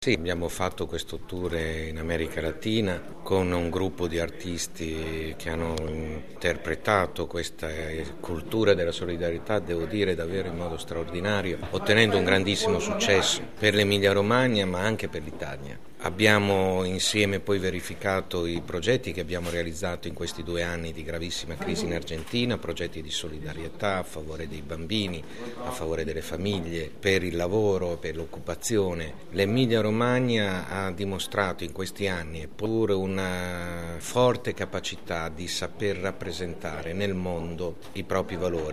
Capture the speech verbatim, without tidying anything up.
Sì, abbiamo fatto questo tour in America Latina con un gruppo di artisti che hanno interpretato questa cultura della solidarietà, devo dire davvero in modo straordinario, ottenendo un grandissimo successo per l'Emilia Romagna ma anche per l'Italia. Abbiamo insieme poi verificato i progetti che abbiamo realizzato in questi due anni di gravissima crisi in Argentina, progetti di solidarietà a favore dei bambini, a favore delle famiglie, per il lavoro, per l'occupazione. L'Emilia Romagna ha dimostrato in questi anni pure una forte capacità di saper rappresentare nel mondo i propri valori.